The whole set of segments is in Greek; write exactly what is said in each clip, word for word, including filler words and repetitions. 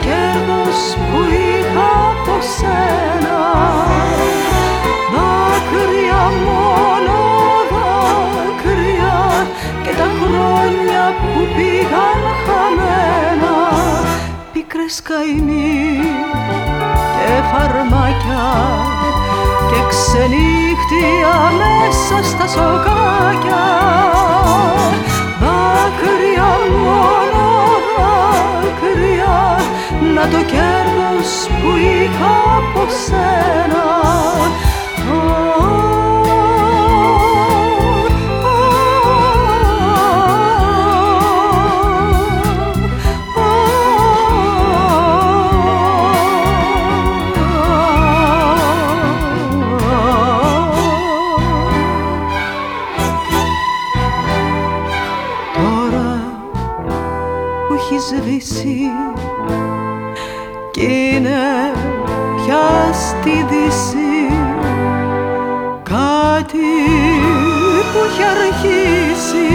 κέρδος που είχα από σένα. Δάκρυα, μόνο δάκρυα, και τα χρόνια που πήγαν χαμένα. Πίκρες καημοί και φαρμάκια και ξενύχτια μέσα στα σοκάκια. Δάκρυα, μόνο δάκρυα, να το κέρδος που είχα από σένα. Σβήσει κι είναι πια στη Δύση κάτι που έχει αρχίσει.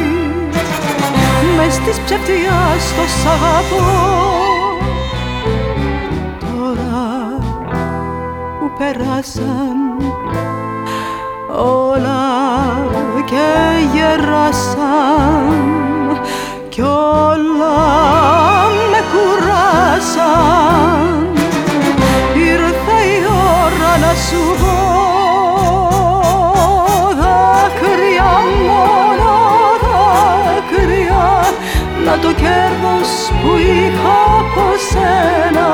Μες της ψευτιάς το σ' αγαπώ. Τώρα που περάσαν όλα και γεράσαν κι όλα με κουράσαν, ήρθε η ώρα να σου πω. Δάκρυα, μόνο δάκρυα, να το κέρδος που είχα από σένα.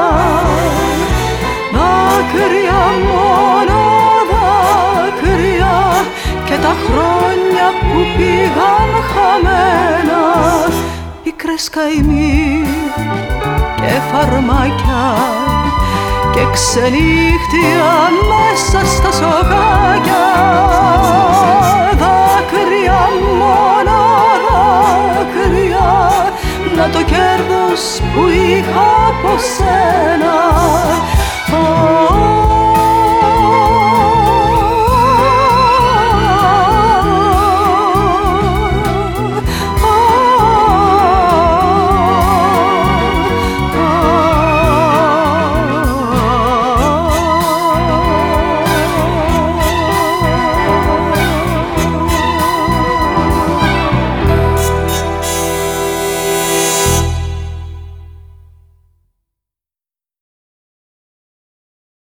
Δάκρυα, μόνο δάκρυα, και τα χρόνια που πήγαν χαμένα. Πίκρες καημοί και φαρμάκια και ξενύχτια μέσα στα σοκάκια. Δάκρυα, μόνο δάκρυα, να το κέρδος που είχα από σένα.